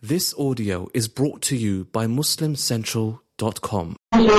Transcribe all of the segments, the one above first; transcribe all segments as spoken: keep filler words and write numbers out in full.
This audio is brought to you by Muslim Central dot com.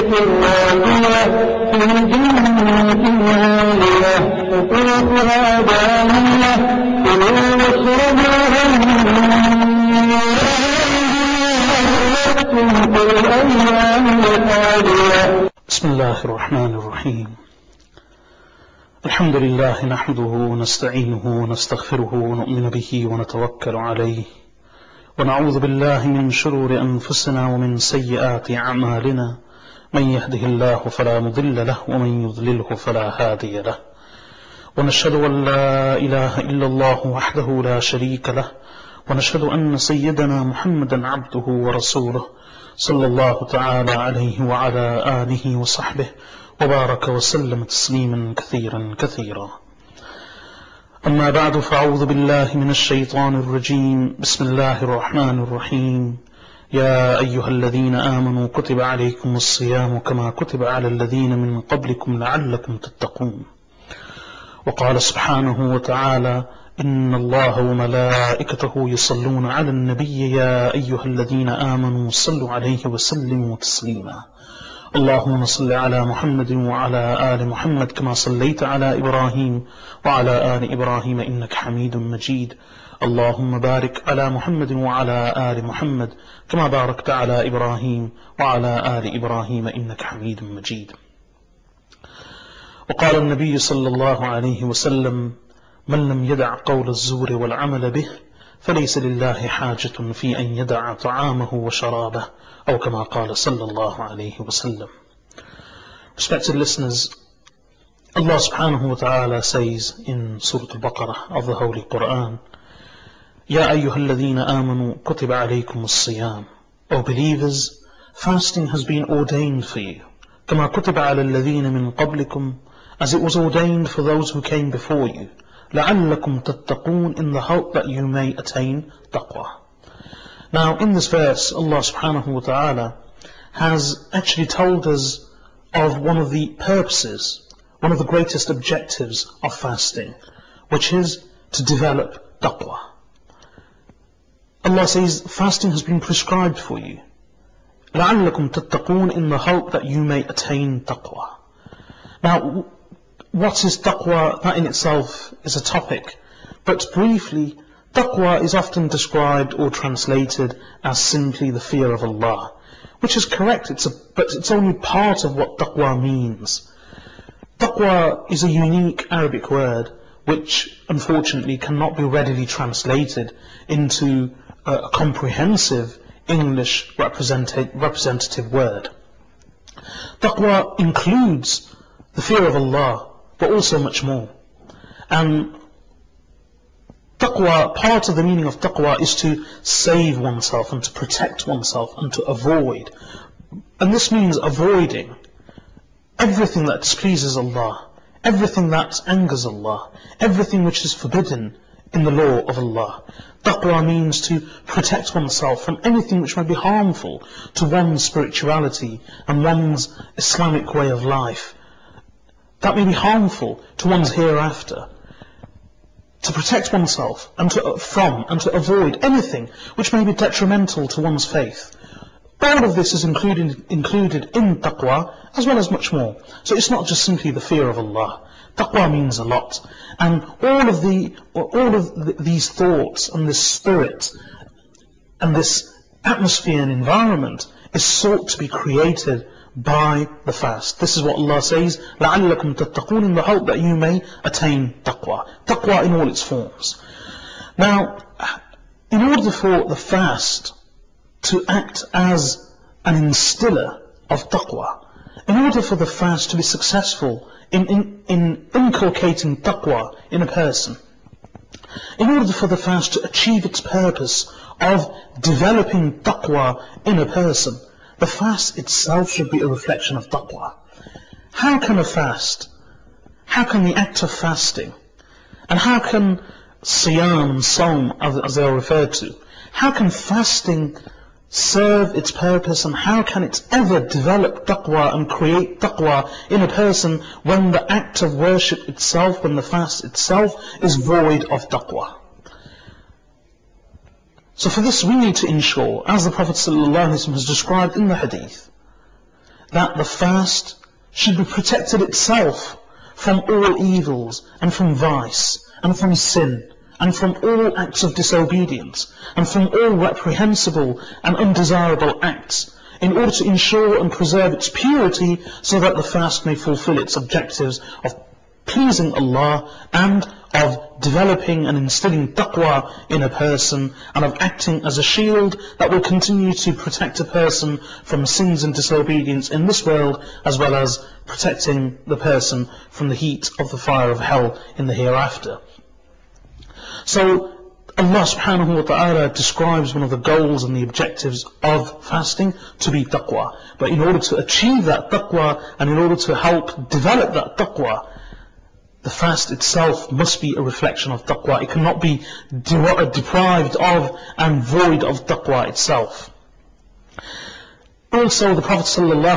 بسم الله الرحمن الرحيم. الحمد لله نحمده ونستعينه ونستغفره ونؤمن به ونتوكل عليه ونعوذ بالله من شرور أنفسنا ومن سيئات أعمالنا، من يهده الله فلا مضل له ومن يضلله فلا هادي له، ونشهد أن لا إله إلا الله وحده لا شريك له، ونشهد أن سيدنا محمدا عبده ورسوله صلى الله تعالى عليه وعلى آله وصحبه وبارك وسلم تسليما كثيرا كثيرا. أما بعد، فأعوذ بالله من الشيطان الرجيم. بسم الله الرحمن الرحيم. يا أيها الذين آمنوا كتب عليكم الصيام كما كتب على الذين من قبلكم لعلكم تتقون. وقال سبحانه وتعالى: إن الله وملائكته يصلون على النبي يا أيها الذين آمنوا صلوا عليه وسلموا تسليما. اللهم صل على محمد وعلى آل محمد كما صليت على إبراهيم وعلى آل إبراهيم إنك حميد مجيد. اللهم بارك على محمد وعلى آل محمد كما باركت على إبراهيم وعلى آل إبراهيم إنك حميد مجيد. وقال النبي صلى الله عليه وسلم: من لم يدع قول الزور والعمل به فليس لله حاجة في أن يدع طعامه وشرابه، أو كما قال صلى الله عليه وسلم. Respected listeners, Allah subhanahu wa ta'ala says in Surah Al-Baqarah of the Holy Quran: Ya ayyuhalladhina amanu kutiba alaykum as-siyam. O believers, fasting has been ordained for you. Kama kutiba ala alladhina min qablikum, as it was ordained for those who came before you. لَعَلَّكُمْ تَتَّقُونَ, in the hope that you may attain taqwa. Now in this verse, Allah subhanahu wa ta'ala has actually told us of one of the purposes, one of the greatest objectives of fasting, which is to develop taqwa. Allah says fasting has been prescribed for you. لَعَلَّكُمْ تَتَّقُونَ, in the hope that you may attain taqwa. Now, what is taqwa? That in itself is a topic, but briefly, taqwa is often described or translated as simply the fear of Allah, which is correct, it's a, but it's only part of what taqwa means. Taqwa is a unique Arabic word which unfortunately cannot be readily translated into a, a comprehensive English representative, representative word. Taqwa includes the fear of Allah, but also much more. And taqwa, part of the meaning of taqwa is to save oneself and to protect oneself and to avoid. And this means avoiding everything that displeases Allah, everything that angers Allah, everything which is forbidden in the law of Allah. Taqwa means to protect oneself from anything which may be harmful to one's spirituality and one's Islamic way of life, that may be harmful to one's hereafter. To protect oneself and to, from and to avoid anything which may be detrimental to one's faith. All of this is included, included in taqwa, as well as much more. So it's not just simply the fear of Allah. Taqwa means a lot. And all of, the, all of the, these thoughts and this spirit and this atmosphere and environment is sought to be created by the fast. This is what Allah says: لَعَلَّكُمْ تَتَّقُونَ, in the hope that you may attain taqwa. Taqwa in all its forms. Now, in order for the fast to act as an instiller of taqwa, in order for the fast to be successful in, in, in inculcating taqwa in a person, in order for the fast to achieve its purpose of developing taqwa in a person, the fast itself should be a reflection of taqwa. How can a fast, how can the act of fasting, and how can siyam and sawm, as they are referred to, how can fasting serve its purpose, and how can it ever develop taqwa and create taqwa in a person when the act of worship itself, when the fast itself is void of taqwa? So for this we need to ensure, as the Prophet ﷺ has described in the hadith, that the fast should be protected itself from all evils and from vice and from sin and from all acts of disobedience and from all reprehensible and undesirable acts, in order to ensure and preserve its purity, so that the fast may fulfill its objectives of pleasing Allah and of developing and instilling taqwa in a person, and of acting as a shield that will continue to protect a person from sins and disobedience in this world, as well as protecting the person from the heat of the fire of hell in the hereafter. So Allah subhanahu wa ta'ala describes one of the goals and the objectives of fasting to be taqwa. But in order to achieve that taqwa, and in order to help develop that taqwa, the fast itself must be a reflection of taqwa. It cannot be de deprived of and void of taqwa itself. Also, the Prophet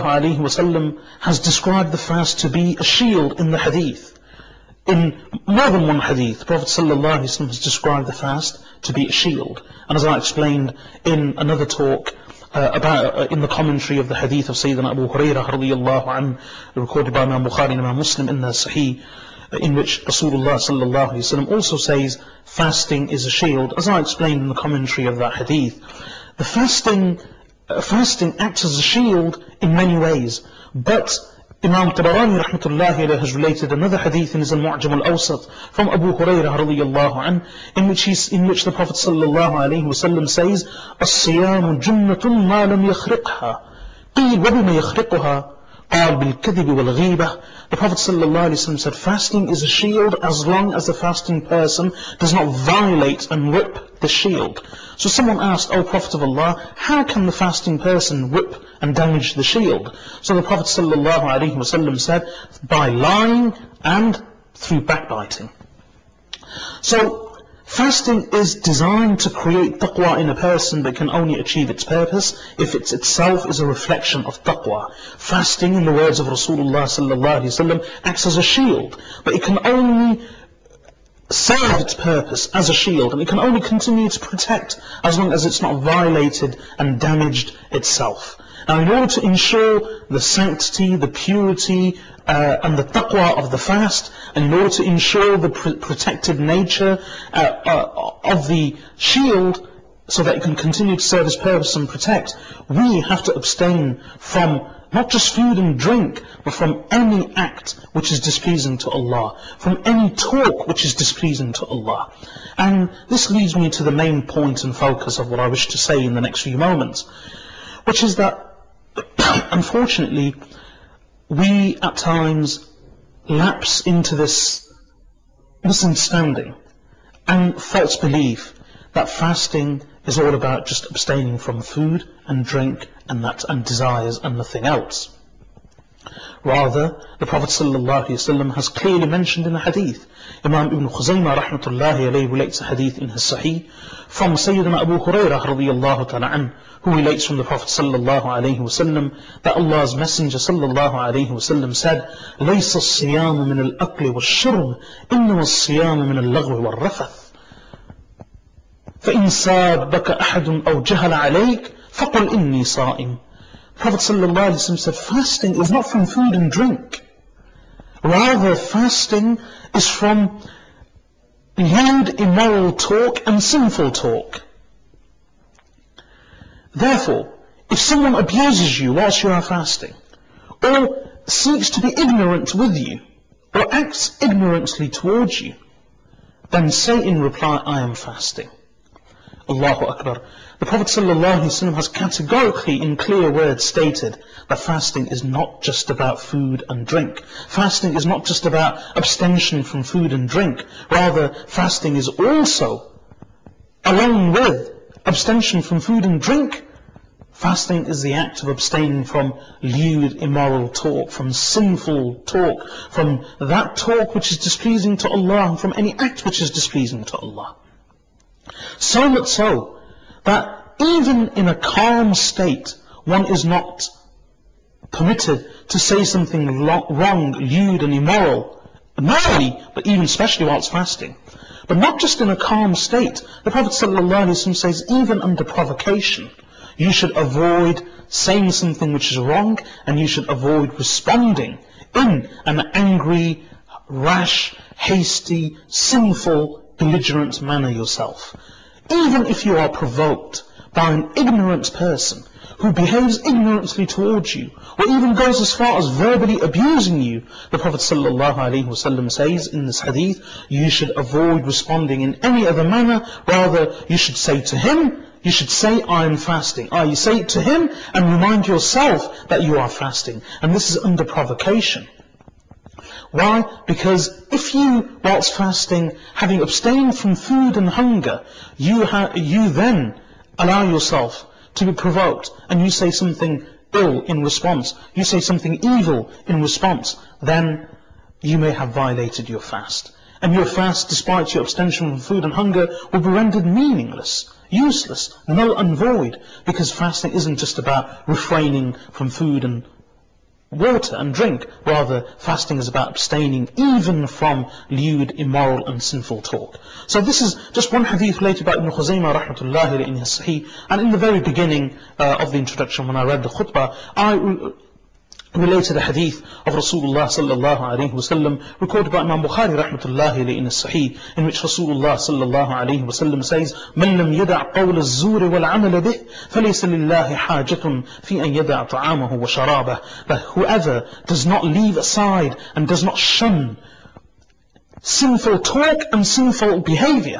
ﷺ has described the fast to be a shield in the hadith. In more than one hadith, the Prophet ﷺ has described the fast to be a shield. And as I explained in another talk, uh, about uh, in the commentary of the hadith of Sayyidina Abu Hurairah radiyallahu anhu, recorded by Imam Bukhari and Imam Muslim in the Sahih, in which Rasulullah sallallahu alaihi wasallam also says fasting is a shield, as I explained in the commentary of that hadith. The fasting, uh, fasting acts as a shield in many ways, but Imam Tabarani rahmatullahi alayhi has related another hadith in his Al-Mu'jam Al-Awsat from Abu Hurairah radiyallahu anhu, in which he's, in which the Prophet sallallahu alayhi wasallam says, "As-siyamu junnatun ma lam yakhriqha." Qeel wa bima yakhriquha? Qal bil kadhib wal ghibah. The Prophet ﷺ said, fasting is a shield as long as the fasting person does not violate and rip the shield. So someone asked, O Prophet of Allah, how can the fasting person rip and damage the shield? So the Prophet ﷺ said, by lying and through backbiting. So fasting is designed to create taqwa in a person, but can only achieve its purpose if it itself is a reflection of taqwa. Fasting, in the words of Rasulullah sallallahu alaihi wasallam, acts as a shield, but it can only serve its purpose as a shield, and it can only continue to protect as long as it's not violated and damaged itself. Now, in order to ensure the sanctity, the purity, uh, and the taqwa of the fast, and in order to ensure the pr protected nature uh, uh, of the shield, so that it can continue to serve its purpose and protect, we have to abstain from not just food and drink, but from any act which is displeasing to Allah, from any talk which is displeasing to Allah. And this leads me to the main point and focus of what I wish to say in the next few moments, which is that unfortunately, we at times lapse into this misunderstanding and false belief that fasting is all about just abstaining from food and drink and that and desires and nothing else. Rather, the Prophet ﷺ has clearly mentioned in the hadith. Imam Ibn Khuzaymah rahmatullahi alayhi relates a hadith in his Sahih from Sayyidina Abu Hurairah radiyallahu ta'ala anhu, who relates from the Prophet sallallahu alayhi wasallam that Allah's Messenger sallallahu alayhi wasallam said, "Laysa as-siyamu min al-akli wash-shurb, innama as-siyamu min al-laghwi wal-rafath. فَإِن سَابَكَ أَحَدٌ أَوْ جَهَلَ عَلَيْكَ فَقُلْ إِنِّي صَائِمٌ." Prophet sallallahu alayhi wasallam said, fasting is not from food and drink. Rather, fasting is from lewd, immoral talk and sinful talk. Therefore, if someone abuses you whilst you are fasting, or seeks to be ignorant with you, or acts ignorantly towards you, then say in reply, I am fasting. Allahu Akbar. The Prophet ﷺ has categorically in clear words stated that fasting is not just about food and drink. Fasting is not just about abstention from food and drink. Rather, fasting is also, along with abstention from food and drink, fasting is the act of abstaining from lewd, immoral talk, from sinful talk, from that talk which is displeasing to Allah, and from any act which is displeasing to Allah. So much so that even in a calm state, one is not permitted to say something wrong, lewd and immoral, morally, but even especially whilst fasting. but not just in a calm state. The Prophet ﷺ says, even under provocation, you should avoid saying something which is wrong, and you should avoid responding in an angry, rash, hasty, sinful, belligerent manner yourself. Even if you are provoked by an ignorant person who behaves ignorantly towards you, or even goes as far as verbally abusing you, the Prophet ﷺ says in this hadith, you should avoid responding in any other manner. Rather, you should say to him, you should say, I am fasting. Ah, you say it to him and remind yourself that you are fasting. And this is under provocation. Why? Because if you, whilst fasting, having abstained from food and hunger, you, ha you then allow yourself to be provoked, and you say something ill in response, you say something evil in response, then you may have violated your fast. And your fast, despite your abstention from food and hunger, will be rendered meaningless, useless, null and void, because fasting isn't just about refraining from food and water and drink. Rather, fasting is about abstaining even from lewd, immoral and sinful talk. So this is just one hadith related by Ibn Khuzaymah rahmatullahi in his Sahih. And in the very beginning uh, of the introduction, when I read the khutbah, I re related a hadith of Rasulullah sallallahu alayhi wa sallam, recorded by Imam Bukhari rahmatullahi in his Sahih, in which Rasulullah sallallahu alayhi wa sallam says, مَنْ لَمْ يَدَعْ قَوْلَ الزُّورِ وَالْعَمَلَ بِهِ فَلَيْسَ لِلَّهِ حَاجَةٌ فِي أَنْ يَدَعْ طَعَامَهُ وَشَرَابَهُ. That whoever does not leave aside and does not shun sinful talk and sinful behavior,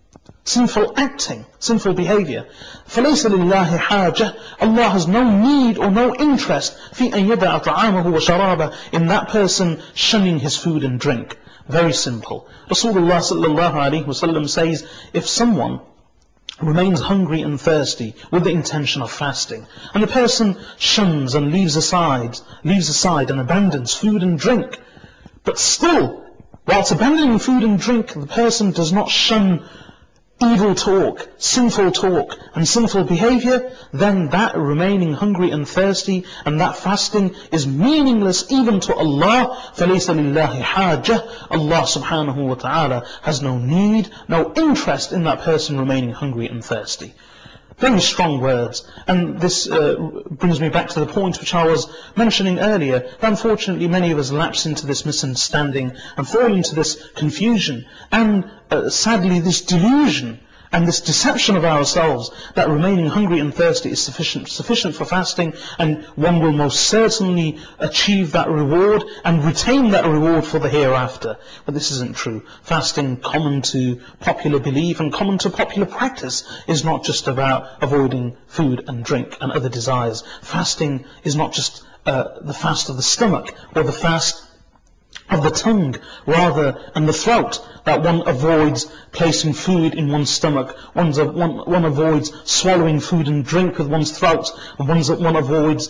sinful acting, sinful behavior, فَلَيْسَ لِلَّهِ حَاجَةٌ, Allah has no need or no interest فِي أَنْ يَدَعَ طَعَامَهُ وَشَرَابَهُ, in that person shunning his food and drink. Very simple. Rasulullah sallallahu alayhi wa sallam says, if someone remains hungry and thirsty with the intention of fasting, and the person shuns and leaves aside, leaves aside and abandons food and drink, but still, whilst abandoning food and drink, the person does not shun evil talk, sinful talk and sinful behavior, then that remaining hungry and thirsty and that fasting is meaningless even to Allah. فَلَيْسَ لِلَّهِ حَاجَةٌ, Allah subhanahu wa ta'ala has no need, no interest in that person remaining hungry and thirsty. Very strong words. And this uh, brings me back to the point which I was mentioning earlier, that unfortunately many of us lapse into this misunderstanding and fall into this confusion and uh, sadly this delusion and this deception of ourselves that remaining hungry and thirsty is sufficient, sufficient for fasting, and one will most certainly achieve that reward and retain that reward for the hereafter. But this isn't true. Fasting, common to popular belief and common to popular practice, is not just about avoiding food and drink and other desires. Fasting is not just uh, the fast of the stomach or the fast of the tongue, rather, and the throat, that one avoids placing food in one's stomach, one's, one, one avoids swallowing food and drink with one's throat, and one's, one avoids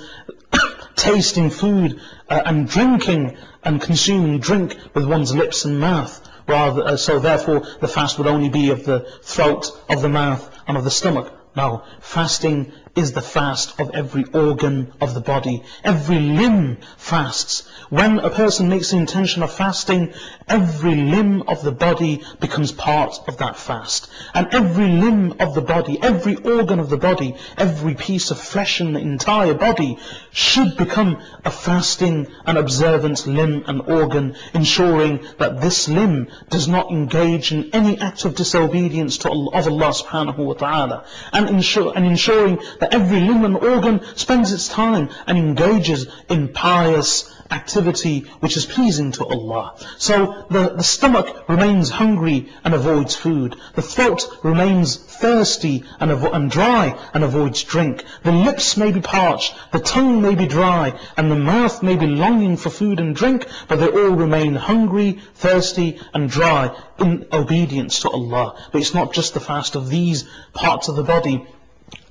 tasting food uh, and drinking and consuming drink with one's lips and mouth. Rather, uh, so therefore the fast would only be of the throat, of the mouth and of the stomach. No, fasting is the fast of every organ of the body. Every limb fasts. When a person makes the intention of fasting, every limb of the body becomes part of that fast. And every limb of the body, every organ of the body, every piece of flesh in the entire body should become a fasting and observant limb and organ, ensuring that this limb does not engage in any act of disobedience to Allah, of Allah subhanahu wa ta'ala. And, ensure, and ensuring that every limb and organ spends its time and engages in pious activity which is pleasing to Allah. So the, the stomach remains hungry and avoids food. The throat remains thirsty and, and dry and avoids drink. The lips may be parched, the tongue may be dry, and the mouth may be longing for food and drink, but they all remain hungry, thirsty and dry in obedience to Allah. But it's not just the fast of these parts of the body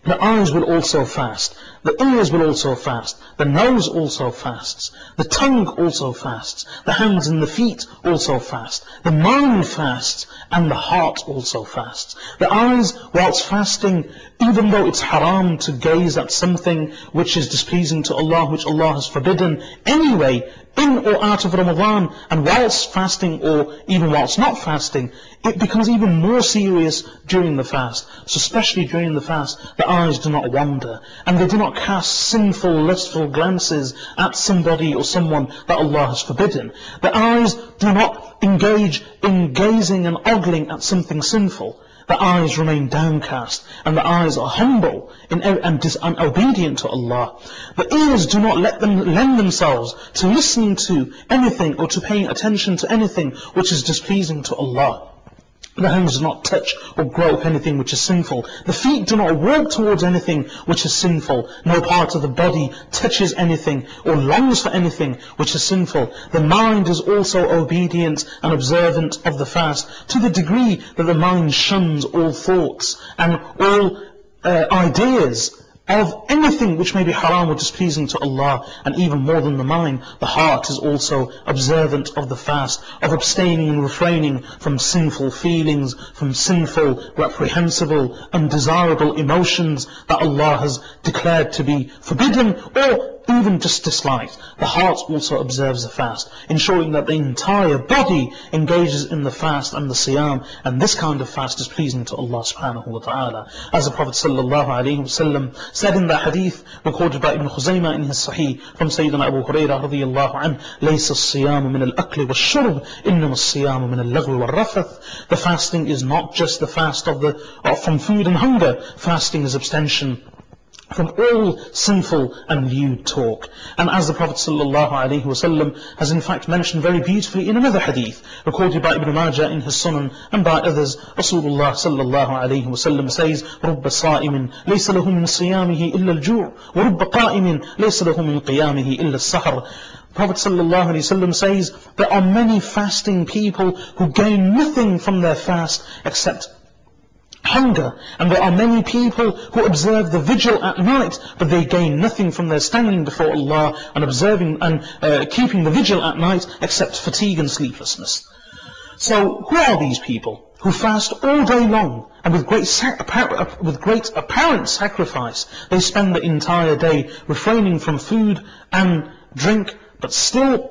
The eyes will also fast. The ears will also fast. The nose also fasts. The tongue also fasts. The hands and the feet also fast. The mind fasts. And the heart also fasts. The eyes, whilst fasting, even though it's haram to gaze at something which is displeasing to Allah, which Allah has forbidden, anyway, in or out of Ramadan, and whilst fasting or even whilst not fasting, it becomes even more serious during the fast. So especially during the fast, the eyes do not wander, and they do not cast sinful, lustful glances at somebody or someone that Allah has forbidden. The eyes do not engage in gazing and ogling at something sinful. The eyes remain downcast, and the eyes are humble in, and, dis, and obedient to Allah. The ears do not let them lend themselves to listening to anything or to paying attention to anything which is displeasing to Allah. The hands do not touch or grope anything which is sinful. The feet do not walk towards anything which is sinful. No part of the body touches anything or longs for anything which is sinful. The mind is also obedient and observant of the fast, to the degree that the mind shuns all thoughts and all uh, ideas of anything which may be haram or displeasing to Allah. And even more than the mind, the heart is also observant of the fast, of abstaining and refraining from sinful feelings, from sinful, reprehensible, undesirable emotions that Allah has declared to be forbidden or even just disliked. The heart also observes the fast, ensuring that the entire body engages in the fast and the siyam, and this kind of fast is pleasing to Allah subhanahu wa ta'ala. As the Prophet sallallahu alayhi wa sallam said in the hadith recorded by Ibn Khuzaymah in his Sahih from Sayyidina Abu Hurairah radiyallahu anhu, لَيْسَ الصِّيَامُ مِنَ الْأَكْلِ وَالشُّرْبِ إِنَّمَا الصِّيَامُ مِنَ اللَّغْوِ وَالرَّفَثِ. The fasting is not just the fast of the of, from food and hunger. Fasting is abstention from all sinful and lewd talk. And as the Prophet ﷺ has in fact mentioned very beautifully in another hadith, recorded by Ibn Majah in his Sunan and by others, Rasulullah ﷺ says, رُبَّ صَائِمٍ لَيْسَ لَهُ مِنْ صِيَامِهِ إِلَّا الْجُوعُ وَرُبَّ قَائِمٍ لَيْسَ لَهُ مِنْ قِيَامِهِ إِلَّا السَّحْرُ. Prophet ﷺ says, there are many fasting people who gain nothing from their fast except hunger, and there are many people who observe the vigil at night, but they gain nothing from their standing before Allah and observing and uh, keeping the vigil at night except fatigue and sleeplessness. So who are these people who fast all day long and with great, sac with great apparent sacrifice they spend the entire day refraining from food and drink, but still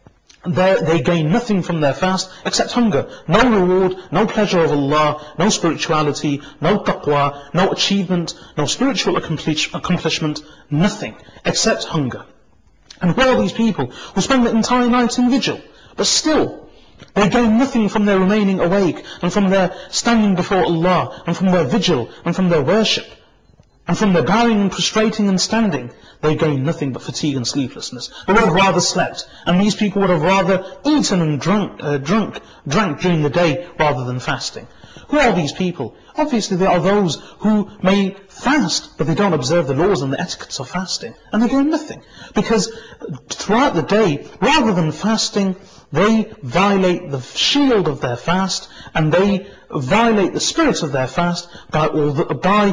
They, they gain nothing from their fast except hunger. No reward, no pleasure of Allah, no spirituality, no taqwa, no achievement, no spiritual accomplish, accomplishment, nothing except hunger. And who are these people who spend the entire night in vigil, but still they gain nothing from their remaining awake and from their standing before Allah and from their vigil and from their worship and from their bowing and prostrating and standing? They gain nothing but fatigue and sleeplessness. They would have rather slept, and these people would have rather eaten and drunk, uh, drunk, drank during the day rather than fasting. Who are these people? Obviously they are those who may fast, but they don't observe the laws and the etiquettes of fasting, and they gain nothing. Because throughout the day, rather than fasting, they violate the shield of their fast, and they violate the spirit of their fast by, all the, by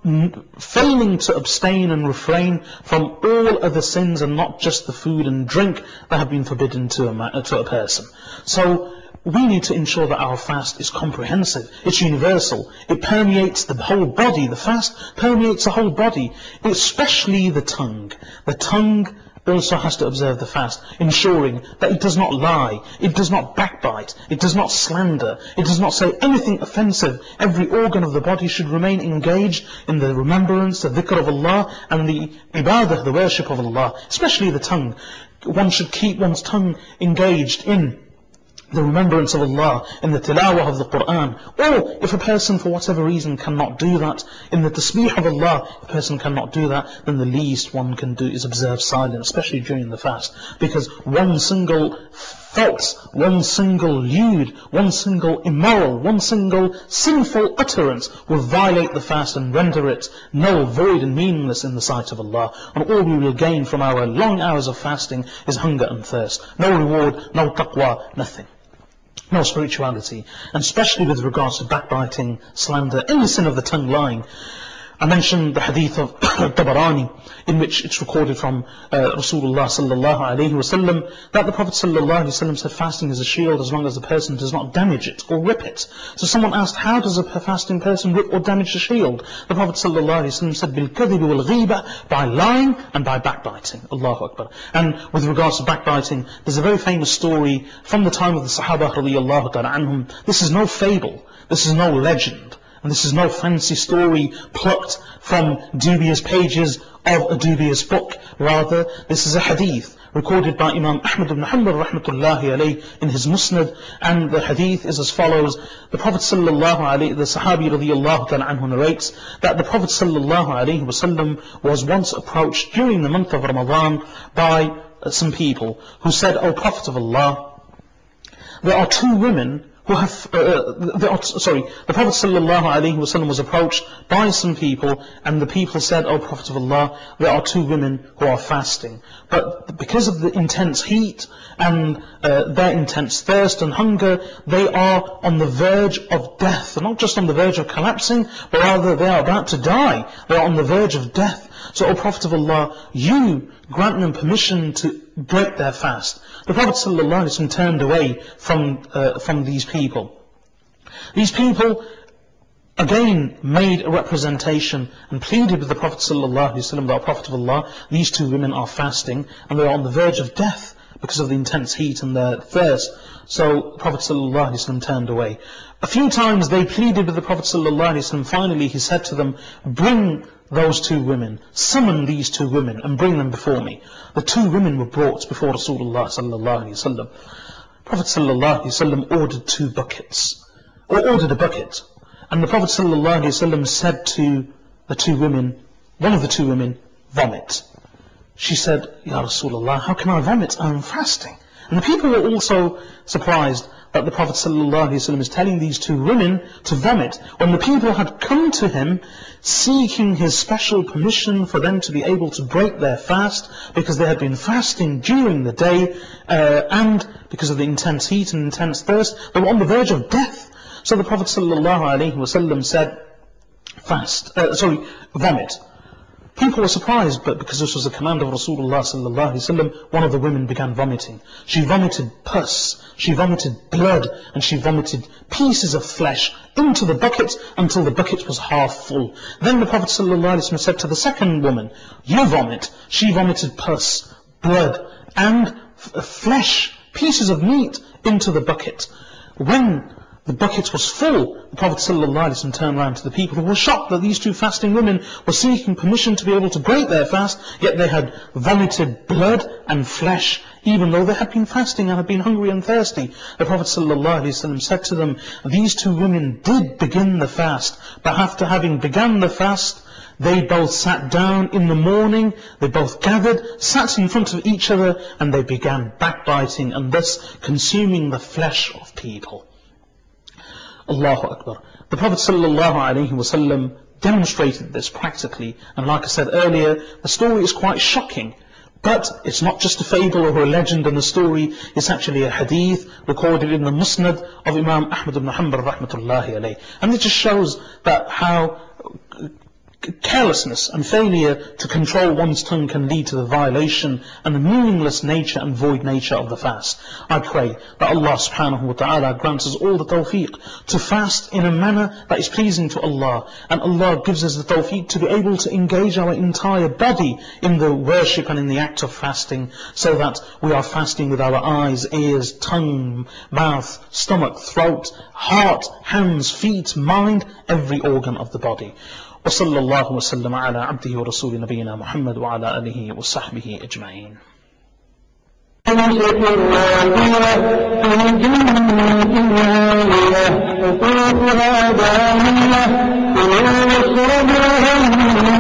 failing to abstain and refrain from all other sins and not just the food and drink that have been forbidden to a, to a person. So we need to ensure that our fast is comprehensive, it's universal, it permeates the whole body. The fast permeates the whole body, especially the tongue. The tongue also has to observe the fast, ensuring that it does not lie, it does not backbite, it does not slander, it does not say anything offensive. Every organ of the body should remain engaged in the remembrance, the dhikr of Allah, and the ibadah, the worship of Allah, especially the tongue. One should keep one's tongue engaged in the remembrance of Allah, in the tilawah of the Qur'an. Or if a person for whatever reason cannot do that, in the tasbih of Allah, if a person cannot do that, then the least one can do is observe silence, especially during the fast. Because one single fault, one single lewd, one single immoral, one single sinful utterance will violate the fast and render it null, void and meaningless in the sight of Allah. And all we will gain from our long hours of fasting is hunger and thirst. No reward, no taqwa, nothing. No spirituality. And especially with regards to backbiting, slander, any sin of the tongue, lying. I mentioned the hadith of Tabarani, in which it's recorded from uh, Rasulullah sallallahu alayhi wasallam, that the Prophet sallallahu alayhi wasallam said fasting is a shield as long as the person does not damage it or rip it. So someone asked, how does a fasting person rip or damage the shield? The Prophet sallallahu alayhi wasallam said, bil-kadhib wal-ghiba, by lying and by backbiting. Allahu Akbar. And with regards to backbiting, there's a very famous story from the time of the Sahaba radiyallahu ta'ala anhum. This is no fable, this is no legend. And this is no fancy story plucked from dubious pages of a dubious book. Rather, this is a hadith recorded by Imam Ahmad ibn Hanbal rahmatullahi alayh in his Musnad. And the hadith is as follows. The Prophet sallallahu alayhi, the Sahabi radiyallahu ta'ala anhu narrates that the Prophet sallallahu alayhi wasallam was once approached during the month of Ramadan by uh, some people who said, O Prophet of Allah, there are two women who have, uh, the, uh, sorry, the Prophet sallallahu alaihi wasallam was approached by some people, and the people said, O Prophet of Allah, there are two women who are fasting. But because of the intense heat and uh, their intense thirst and hunger, they are on the verge of death. Not just on the verge of collapsing, but rather they are about to die. They are on the verge of death. So, O Prophet of Allah, you grant them permission to break their fast. The Prophet ﷺ turned away from uh, from these people. These people again made a representation and pleaded with the Prophet ﷺ, that, O Prophet of Allah, these two women are fasting and they are on the verge of death because of the intense heat and their thirst. So the Prophet ﷺ turned away. A few times they pleaded with the Prophet ﷺ. Finally he said to them, bring those two women, summon these two women and bring them before me. The two women were brought before Rasulullah sallallahu alaihi wasallam. Prophet sallallahu alaihi wasallam ordered two buckets, or ordered a bucket, and the Prophet sallallahu alaihi wasallam said to the two women, one of the two women, vomit. She said, Ya Rasulullah, how can I vomit? I'm fasting. And the people were also surprised that the Prophet ﷺ is telling these two women to vomit, when the people had come to him seeking his special permission for them to be able to break their fast, because they had been fasting during the day, uh, and because of the intense heat and intense thirst, they were on the verge of death. So the Prophet ﷺ said, fast, uh, sorry, vomit. People were surprised, but because this was a command of Rasulullah sallallahu alaihi wasallam, one of the women began vomiting. She vomited pus, she vomited blood, and she vomited pieces of flesh into the bucket until the bucket was half full. Then the Prophet sallallahu alaihi wasallam said to the second woman, you vomit. She vomited pus, blood, and flesh, pieces of meat into the bucket. When the bucket was full, the Prophet ﷺ turned around to the people who were shocked that these two fasting women were seeking permission to be able to break their fast, yet they had vomited blood and flesh, even though they had been fasting and had been hungry and thirsty. The Prophet ﷺ said to them, these two women did begin the fast, but after having begun the fast, they both sat down in the morning, they both gathered, sat in front of each other, and they began backbiting and thus consuming the flesh of people. Allahu Akbar. The Prophet ﷺ demonstrated this practically, and like I said earlier, the story is quite shocking. But it's not just a fable or a legend and a story, it's actually a hadith recorded in the Musnad of Imam Ahmad ibn Hanbal rahmatullahi alayh. And it just shows that how carelessness and failure to control one's tongue can lead to the violation and the meaningless nature and void nature of the fast. I pray that Allah subhanahu wa ta'ala grants us all the tawfiq to fast in a manner that is pleasing to Allah, and Allah gives us the tawfiq to be able to engage our entire body in the worship and in the act of fasting, so that we are fasting with our eyes, ears, tongue, mouth, stomach, throat, heart, hands, feet, mind, every organ of the body. وصلى الله وسلم على عبده ورسول نبينا محمد وعلى آله وصحبه أجمعين. قطوفها دانية كلوا واشربوا